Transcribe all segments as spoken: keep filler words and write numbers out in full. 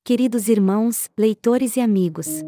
queridos irmãos, leitores e amigos.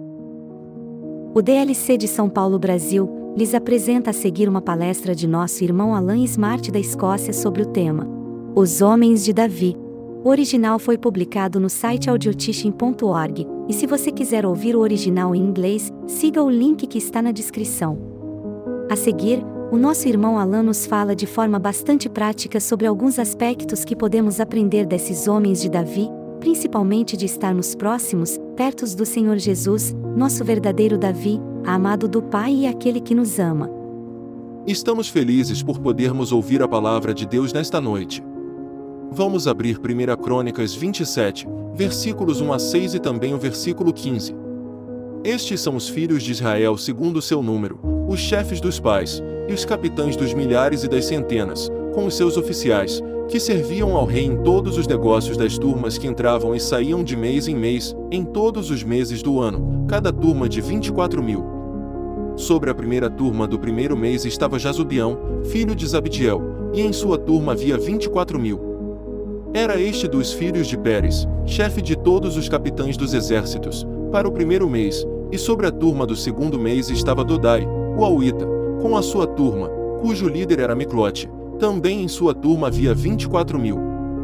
O D L C de São Paulo, Brasil, lhes apresenta a seguir uma palestra de nosso irmão Alan Smart da Escócia sobre o tema Os Homens de Davi. O original foi publicado no site audioteaching ponto org, e se você quiser ouvir o original em inglês, siga o link que está na descrição. A seguir, o nosso irmão Alan nos fala de forma bastante prática sobre alguns aspectos que podemos aprender desses homens de Davi, principalmente de estarmos próximos, perto do Senhor Jesus, nosso verdadeiro Davi, amado do Pai e aquele que nos ama. Estamos felizes por podermos ouvir a palavra de Deus nesta noite. Vamos abrir primeira Crônicas vinte e sete, versículos um a seis e também o versículo quinze. Estes são os filhos de Israel segundo o seu número, os chefes dos pais, e os capitães dos milhares e das centenas, com os seus oficiais, que serviam ao rei em todos os negócios das turmas que entravam e saíam de mês em mês, em todos os meses do ano, cada turma de vinte e quatro mil. Sobre a primeira turma do primeiro mês estava Jazobeão, filho de Zabdiel, e em sua turma havia vinte e quatro mil. Era este dos filhos de Pérez, chefe de todos os capitães dos exércitos, para o primeiro mês, e sobre a turma do segundo mês estava Dodai, o Auita, com a sua turma, cujo líder era Miclote. Também em sua turma havia vinte e quatro mil.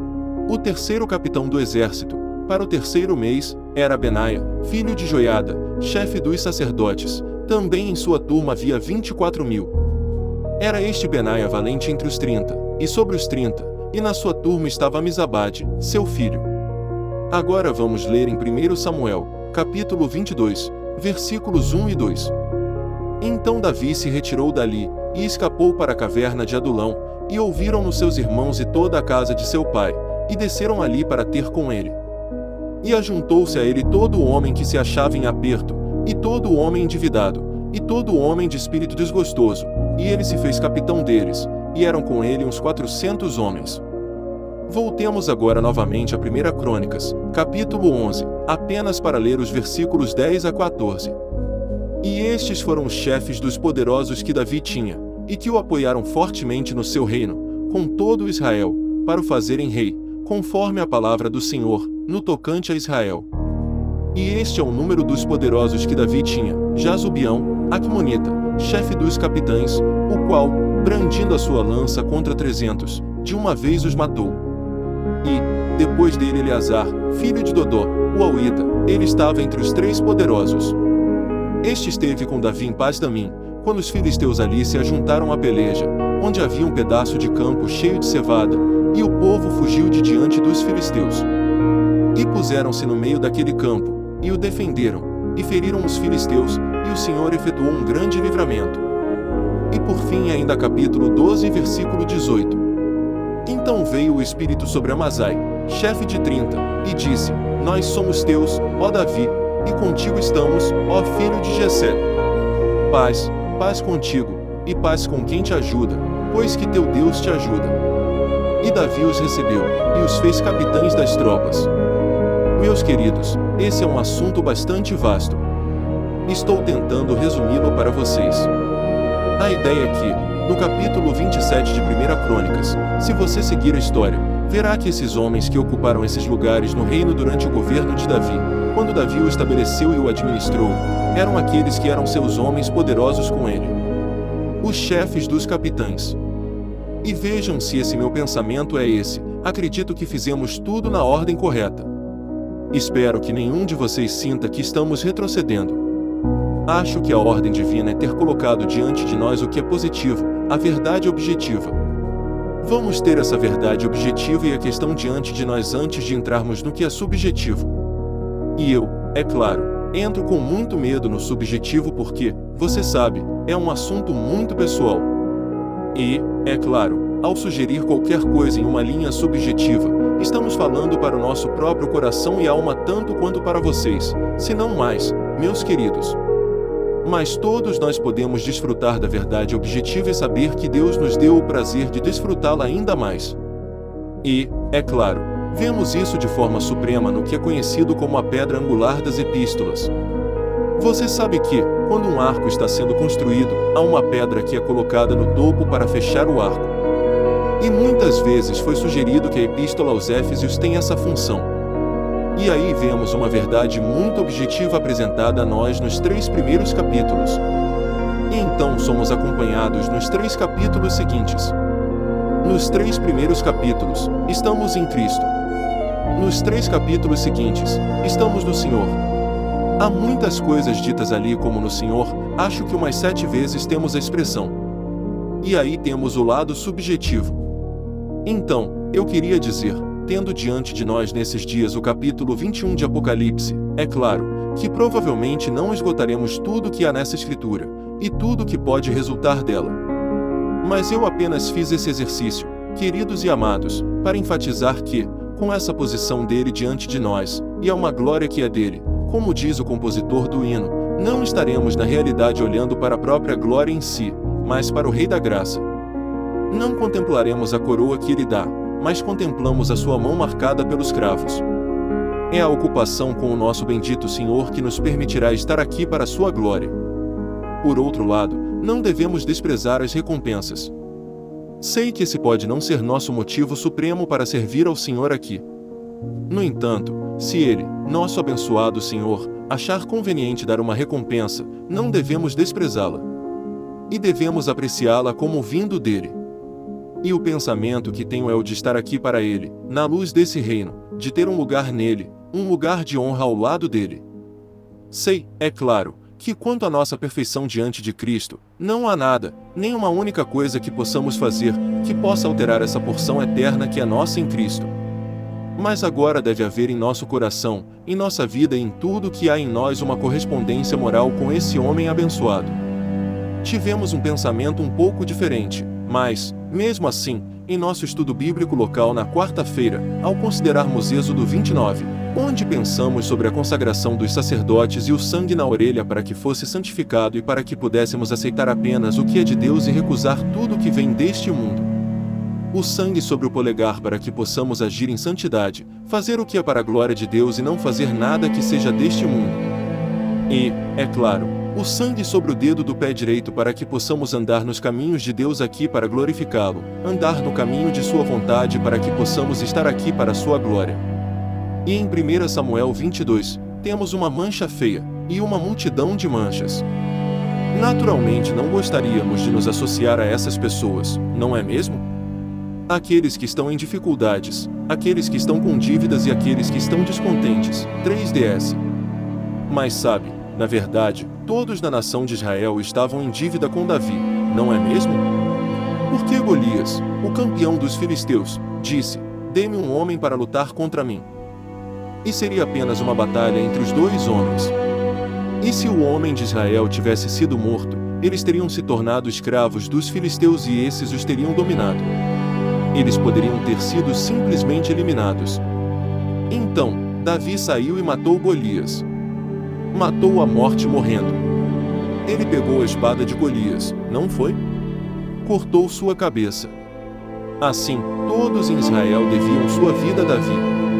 O terceiro capitão do exército, para o terceiro mês, era Benaia, filho de Joiada, chefe dos sacerdotes. Também em sua turma havia vinte e quatro mil. Era este Benaia valente entre os trinta, e sobre os trinta, e na sua turma estava Amizabade, seu filho. Agora vamos ler em primeiro Samuel, capítulo vinte e dois, versículos um e dois. Então Davi se retirou dali, e escapou para a caverna de Adulão, e ouviram-no seus irmãos e toda a casa de seu pai, e desceram ali para ter com ele. E ajuntou-se a ele todo o homem que se achava em aperto, e todo o homem endividado, e todo o homem de espírito desgostoso, e ele se fez capitão deles, e eram com ele uns quatrocentos homens. Voltemos agora novamente a primeira Crônicas, capítulo onze, apenas para ler os versículos dez a quatorze. E estes foram os chefes dos poderosos que Davi tinha, e que o apoiaram fortemente no seu reino, com todo Israel, para o fazerem rei, conforme a palavra do Senhor, no tocante a Israel. E este é o número dos poderosos que Davi tinha: Jazobeão, Aqumonita, chefe dos capitães, o qual, brandindo a sua lança contra trezentos, de uma vez os matou. E, depois dele Eleazar, filho de Dodó, o Auita, ele estava entre os três poderosos. Este esteve com Davi em Pas-damim, quando os filisteus ali se ajuntaram à peleja, onde havia um pedaço de campo cheio de cevada, e o povo fugiu de diante dos filisteus. E puseram-se no meio daquele campo, e o defenderam, e feriram os filisteus, e o Senhor efetuou um grande livramento. E por fim ainda capítulo doze, versículo dezoito. Então veio o Espírito sobre Amazai, chefe de trinta, e disse: Nós somos teus, ó Davi, e contigo estamos, ó filho de Jessé. Paz, paz contigo, e paz com quem te ajuda, pois que teu Deus te ajuda. E Davi os recebeu, e os fez capitães das tropas. Meus queridos, esse é um assunto bastante vasto. Estou tentando resumi-lo para vocês. A ideia é que, no capítulo vinte e sete de primeira Crônicas, se você seguir a história, verá que esses homens que ocuparam esses lugares no reino durante o governo de Davi, quando Davi o estabeleceu e o administrou, eram aqueles que eram seus homens poderosos com ele, os chefes dos capitães. E vejam se esse meu pensamento é esse, acredito que fizemos tudo na ordem correta. Espero que nenhum de vocês sinta que estamos retrocedendo. Acho que a ordem divina é ter colocado diante de nós o que é positivo, a verdade objetiva. Vamos ter essa verdade objetiva e a questão diante de nós antes de entrarmos no que é subjetivo. E eu, é claro, entro com muito medo no subjetivo porque, você sabe, é um assunto muito pessoal. E, é claro, ao sugerir qualquer coisa em uma linha subjetiva, estamos falando para o nosso próprio coração e alma tanto quanto para vocês, se não mais, meus queridos. Mas todos nós podemos desfrutar da verdade objetiva e saber que Deus nos deu o prazer de desfrutá-la ainda mais. E, é claro, vemos isso de forma suprema no que é conhecido como a pedra angular das epístolas. Você sabe que, quando um arco está sendo construído, há uma pedra que é colocada no topo para fechar o arco. E muitas vezes foi sugerido que a epístola aos Éfesios tem essa função. E aí vemos uma verdade muito objetiva apresentada a nós nos três primeiros capítulos. E então somos acompanhados nos três capítulos seguintes. Nos três primeiros capítulos, estamos em Cristo. Nos três capítulos seguintes, estamos no Senhor. Há muitas coisas ditas ali como no Senhor, acho que umas sete vezes temos a expressão. E aí temos o lado subjetivo. Então, eu queria dizer, tendo diante de nós nesses dias o capítulo vinte e um de Apocalipse, é claro, que provavelmente não esgotaremos tudo que há nessa escritura, e tudo que pode resultar dela. Mas eu apenas fiz esse exercício, queridos e amados, para enfatizar que, com essa posição dele diante de nós, e a uma glória que é dele, como diz o compositor do hino, não estaremos na realidade olhando para a própria glória em si, mas para o Rei da Graça. Não contemplaremos a coroa que ele dá, mas contemplamos a sua mão marcada pelos cravos. É a ocupação com o nosso bendito Senhor que nos permitirá estar aqui para a sua glória. Por outro lado, não devemos desprezar as recompensas. Sei que esse pode não ser nosso motivo supremo para servir ao Senhor aqui. No entanto, se Ele, nosso abençoado Senhor, achar conveniente dar uma recompensa, não devemos desprezá-la. E devemos apreciá-la como vindo dele. E o pensamento que tenho é o de estar aqui para Ele, na luz desse reino, de ter um lugar nele, um lugar de honra ao lado dele. Sei, é claro, que quanto à nossa perfeição diante de Cristo, não há nada, nem uma única coisa que possamos fazer, que possa alterar essa porção eterna que é nossa em Cristo. Mas agora deve haver em nosso coração, em nossa vida e em tudo que há em nós uma correspondência moral com esse homem abençoado. Tivemos um pensamento um pouco diferente, mas, mesmo assim, em nosso estudo bíblico local na quarta-feira, ao considerarmos Êxodo vinte e nove, onde pensamos sobre a consagração dos sacerdotes e o sangue na orelha para que fosse santificado e para que pudéssemos aceitar apenas o que é de Deus e recusar tudo o que vem deste mundo. O sangue sobre o polegar para que possamos agir em santidade, fazer o que é para a glória de Deus e não fazer nada que seja deste mundo. E, é claro, o sangue sobre o dedo do pé direito para que possamos andar nos caminhos de Deus aqui para glorificá-lo, andar no caminho de sua vontade para que possamos estar aqui para a sua glória. E em primeiro Samuel vinte e dois, temos uma mancha feia, e uma multidão de manchas. Naturalmente não gostaríamos de nos associar a essas pessoas, não é mesmo? Aqueles que estão em dificuldades, aqueles que estão com dívidas e aqueles que estão descontentes, três D S. Mas sabe, na verdade, todos na nação de Israel estavam em dívida com Davi, não é mesmo? Porque Golias, o campeão dos filisteus, disse: "Dê-me um homem para lutar contra mim." E seria apenas uma batalha entre os dois homens. E se o homem de Israel tivesse sido morto, eles teriam se tornado escravos dos filisteus e esses os teriam dominado. Eles poderiam ter sido simplesmente eliminados. Então, Davi saiu e matou Golias. Matou a morte morrendo. Ele pegou a espada de Golias, não foi? Cortou sua cabeça. Assim, todos em Israel deviam sua vida a Davi.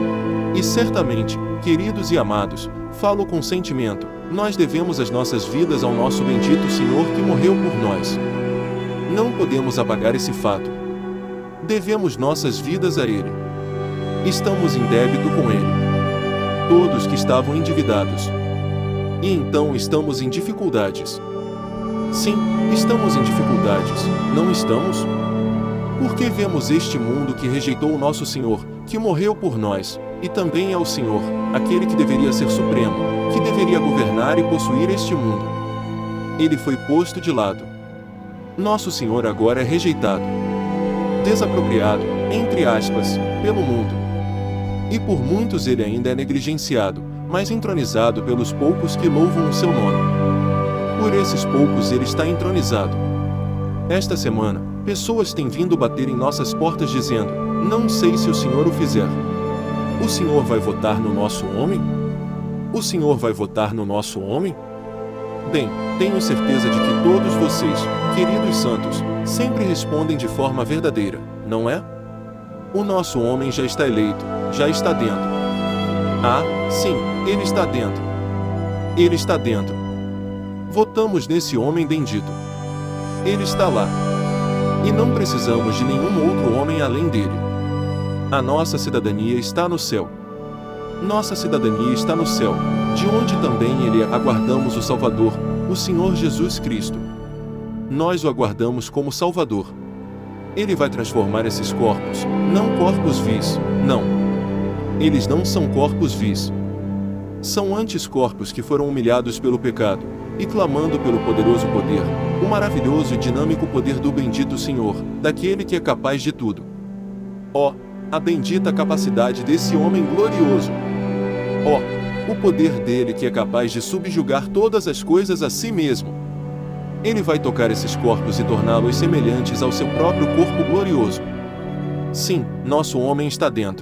E certamente, queridos e amados, falo com sentimento, nós devemos as nossas vidas ao nosso bendito Senhor que morreu por nós. Não podemos apagar esse fato. Devemos nossas vidas a Ele. Estamos em débito com Ele. Todos que estavam endividados. E então estamos em dificuldades. Sim, estamos em dificuldades, não estamos? Porque vemos este mundo que rejeitou o nosso Senhor, que morreu por nós, e também é o Senhor, aquele que deveria ser supremo, que deveria governar e possuir este mundo. Ele foi posto de lado. Nosso Senhor agora é rejeitado, desapropriado, entre aspas, pelo mundo. E por muitos ele ainda é negligenciado, mas entronizado pelos poucos que louvam o seu nome. Por esses poucos ele está entronizado. Esta semana, pessoas têm vindo bater em nossas portas dizendo: "Não sei se o Senhor o fizer. O Senhor vai votar no nosso homem? O Senhor vai votar no nosso homem?" Bem, tenho certeza de que todos vocês, queridos santos, sempre respondem de forma verdadeira, não é? O nosso homem já está eleito, já está dentro. Ah, sim, ele está dentro. Ele está dentro. Votamos nesse homem bendito. Ele está lá. E não precisamos de nenhum outro homem além dele. A nossa cidadania está no céu. Nossa cidadania está no céu, de onde também ele aguardamos o Salvador, o Senhor Jesus Cristo. Nós o aguardamos como Salvador. Ele vai transformar esses corpos, não corpos vis, não. Eles não são corpos vis. São antes corpos que foram humilhados pelo pecado, e clamando pelo poderoso poder, o maravilhoso e dinâmico poder do bendito Senhor, daquele que é capaz de tudo. Ó, a bendita capacidade desse homem glorioso! Ó, o poder dele que é capaz de subjugar todas as coisas a si mesmo! Ele vai tocar esses corpos e torná-los semelhantes ao seu próprio corpo glorioso. Sim, nosso homem está dentro.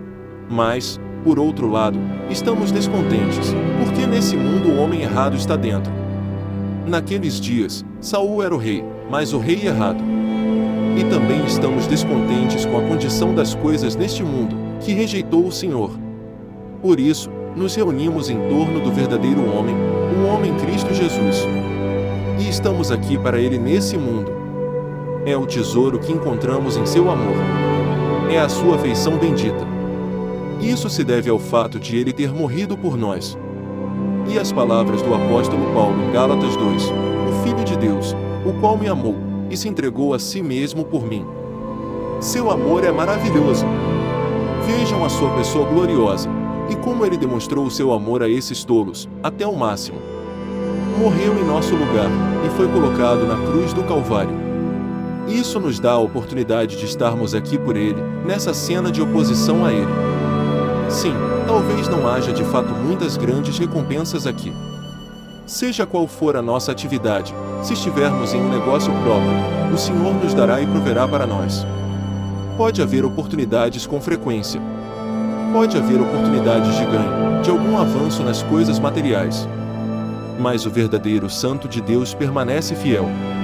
Mas, por outro lado, estamos descontentes, porque nesse mundo o homem errado está dentro. Naqueles dias, Saul era o rei, mas o rei errado. E também estamos descontentes com a condição das coisas neste mundo, que rejeitou o Senhor. Por isso, nos reunimos em torno do verdadeiro homem, o homem Cristo Jesus. E estamos aqui para ele nesse mundo. É o tesouro que encontramos em seu amor. É a sua afeição bendita. Isso se deve ao fato de ele ter morrido por nós. E as palavras do apóstolo Paulo em Gálatas dois, o Filho de Deus, o qual me amou, e se entregou a si mesmo por mim. Seu amor é maravilhoso. Vejam a sua pessoa gloriosa, e como ele demonstrou o seu amor a esses tolos, até o máximo. Morreu em nosso lugar, e foi colocado na cruz do Calvário. Isso nos dá a oportunidade de estarmos aqui por ele, nessa cena de oposição a ele. Sim, talvez não haja de fato muitas grandes recompensas aqui. Seja qual for a nossa atividade, se estivermos em um negócio próprio, o Senhor nos dará e proverá para nós. Pode haver oportunidades com frequência. Pode haver oportunidades de ganho, de algum avanço nas coisas materiais. Mas o verdadeiro Santo de Deus permanece fiel.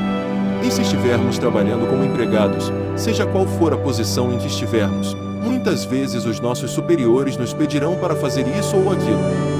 E se estivermos trabalhando como empregados, seja qual for a posição em que estivermos, muitas vezes os nossos superiores nos pedirão para fazer isso ou aquilo.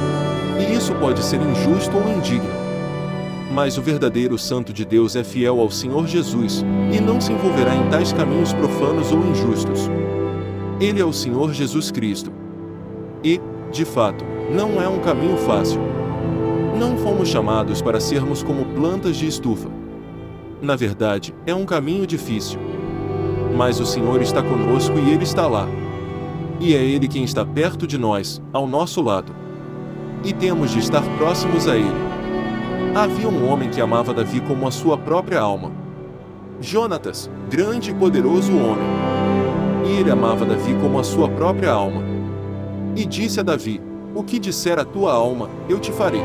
E isso pode ser injusto ou indigno. Mas o verdadeiro Santo de Deus é fiel ao Senhor Jesus, e não se envolverá em tais caminhos profanos ou injustos. Ele é o Senhor Jesus Cristo. E, de fato, não é um caminho fácil. Não fomos chamados para sermos como plantas de estufa. Na verdade, é um caminho difícil. Mas o Senhor está conosco e Ele está lá. E é Ele quem está perto de nós, ao nosso lado. E temos de estar próximos a Ele. Havia um homem que amava Davi como a sua própria alma. Jonatas, grande e poderoso homem. E ele amava Davi como a sua própria alma. E disse a Davi: o que disser a tua alma, eu te farei.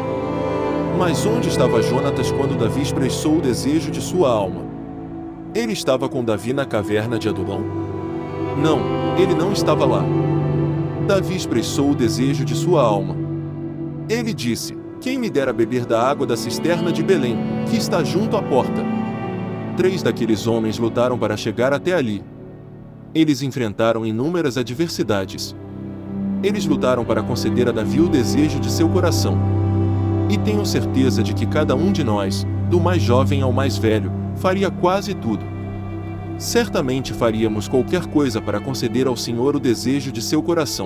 Mas onde estava Jonatas quando Davi expressou o desejo de sua alma? Ele estava com Davi na caverna de Adulão? Não, ele não estava lá. Davi expressou o desejo de sua alma. Ele disse: quem me dera beber da água da cisterna de Belém, que está junto à porta? Três daqueles homens lutaram para chegar até ali. Eles enfrentaram inúmeras adversidades. Eles lutaram para conceder a Davi o desejo de seu coração. E tenho certeza de que cada um de nós, do mais jovem ao mais velho, faria quase tudo. Certamente faríamos qualquer coisa para conceder ao Senhor o desejo de seu coração.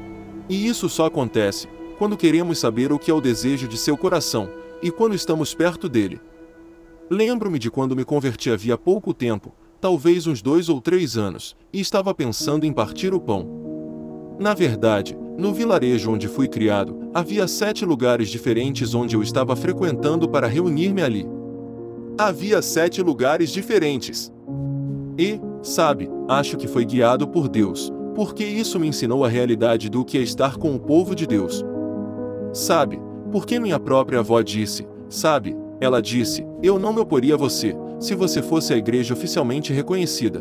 E isso só acontece quando queremos saber o que é o desejo de seu coração, e quando estamos perto dele. Lembro-me de quando me converti havia pouco tempo, talvez uns dois ou três anos, e estava pensando em partir o pão. Na verdade, no vilarejo onde fui criado, havia sete lugares diferentes onde eu estava frequentando para reunir-me ali. Havia sete lugares diferentes. E, sabe, acho que foi guiado por Deus, porque isso me ensinou a realidade do que é estar com o povo de Deus. Sabe, porque minha própria avó disse, sabe, ela disse, eu não me oporia a você, se você fosse a igreja oficialmente reconhecida.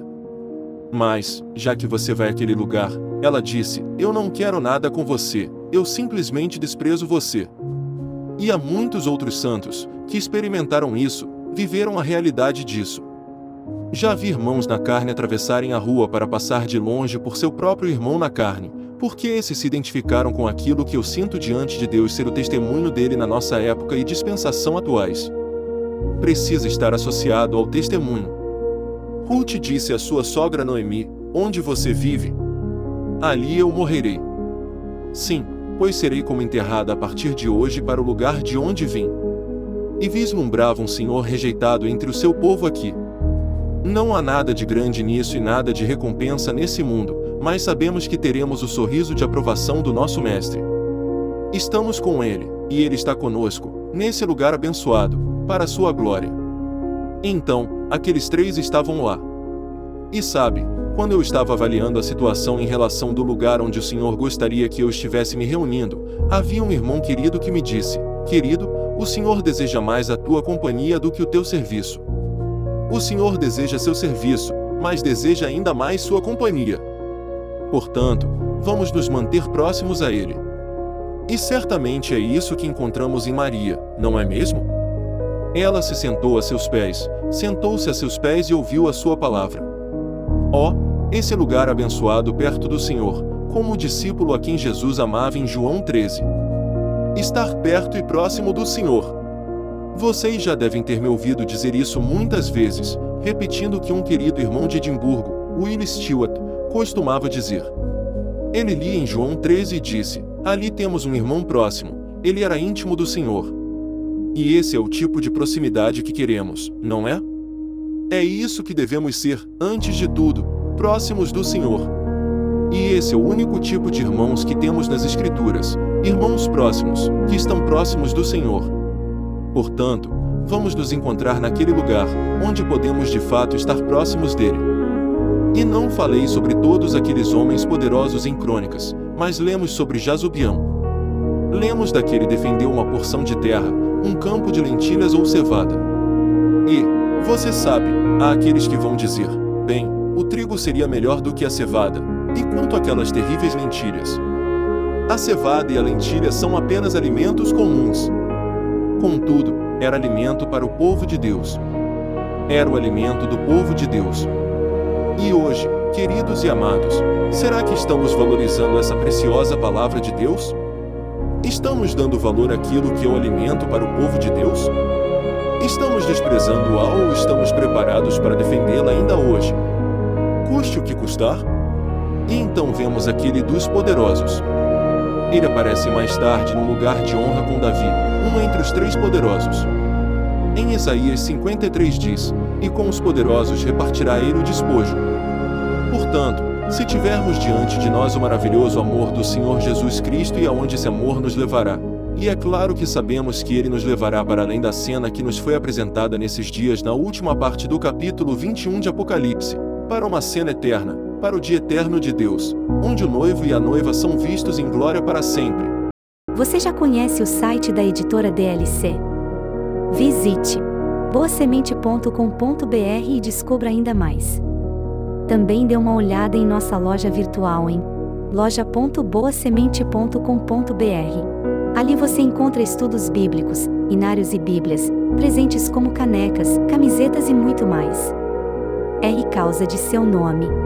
Mas, já que você vai àquele lugar, ela disse, eu não quero nada com você, eu simplesmente desprezo você. E há muitos outros santos, que experimentaram isso, viveram a realidade disso. Já vi irmãos na carne atravessarem a rua para passar de longe por seu próprio irmão na carne, porque esses se identificaram com aquilo que eu sinto diante de Deus ser o testemunho dele na nossa época e dispensação atuais. Precisa estar associado ao testemunho. Ruth disse à sua sogra Noemi, onde você vive? Ali eu morrerei. Sim, pois serei como enterrada a partir de hoje para o lugar de onde vim. E vislumbrava um Senhor rejeitado entre o seu povo aqui. Não há nada de grande nisso e nada de recompensa nesse mundo, mas sabemos que teremos o sorriso de aprovação do nosso Mestre. Estamos com Ele, e Ele está conosco, nesse lugar abençoado, para a sua glória. Então, aqueles três estavam lá. E sabe, quando eu estava avaliando a situação em relação do lugar onde o Senhor gostaria que eu estivesse me reunindo, havia um irmão querido que me disse: querido, o Senhor deseja mais a tua companhia do que o teu serviço. O Senhor deseja seu serviço, mas deseja ainda mais sua companhia. Portanto, vamos nos manter próximos a Ele. E certamente é isso que encontramos em Maria, não é mesmo? Ela se sentou a seus pés, sentou-se a seus pés e ouviu a sua palavra. Ó, esse lugar abençoado perto do Senhor, como o discípulo a quem Jesus amava em João treze. Estar perto e próximo do Senhor. Vocês já devem ter me ouvido dizer isso muitas vezes, repetindo o que um querido irmão de Edimburgo, Will Stewart, costumava dizer. Ele lia em João treze e disse: ali temos um irmão próximo, ele era íntimo do Senhor. E esse é o tipo de proximidade que queremos, não é? É isso que devemos ser, antes de tudo, próximos do Senhor. E esse é o único tipo de irmãos que temos nas Escrituras, irmãos próximos, que estão próximos do Senhor. Portanto, vamos nos encontrar naquele lugar, onde podemos de fato estar próximos dele. E não falei sobre todos aqueles homens poderosos em Crônicas, mas lemos sobre Jazobeão. Lemos daquele defendeu uma porção de terra, um campo de lentilhas ou cevada. E, você sabe, há aqueles que vão dizer: bem, o trigo seria melhor do que a cevada, e quanto àquelas terríveis lentilhas? A cevada e a lentilha são apenas alimentos comuns. Contudo, era alimento para o povo de Deus. Era o alimento do povo de Deus. E hoje, queridos e amados, será que estamos valorizando essa preciosa palavra de Deus? Estamos dando valor àquilo que é o alimento para o povo de Deus? Estamos desprezando-a ou estamos preparados para defendê-la ainda hoje? Custe o que custar? E então vemos aquele dos poderosos. Ele aparece mais tarde no lugar de honra com Davi, um entre os três poderosos. Em Isaías cinquenta e três diz: e com os poderosos repartirá ele o despojo. Portanto, se tivermos diante de nós o maravilhoso amor do Senhor Jesus Cristo e aonde esse amor nos levará, e é claro que sabemos que ele nos levará para além da cena que nos foi apresentada nesses dias na última parte do capítulo vinte e um de Apocalipse, para uma cena eterna, para o dia eterno de Deus, onde o noivo e a noiva são vistos em glória para sempre. Você já conhece o site da editora D L C? Visite boa semente ponto com ponto b r e descubra ainda mais. Também dê uma olhada em nossa loja virtual em loja ponto boa semente ponto com ponto b r. Ali você encontra estudos bíblicos, inários e bíblias, presentes como canecas, camisetas e muito mais. R causa de seu nome.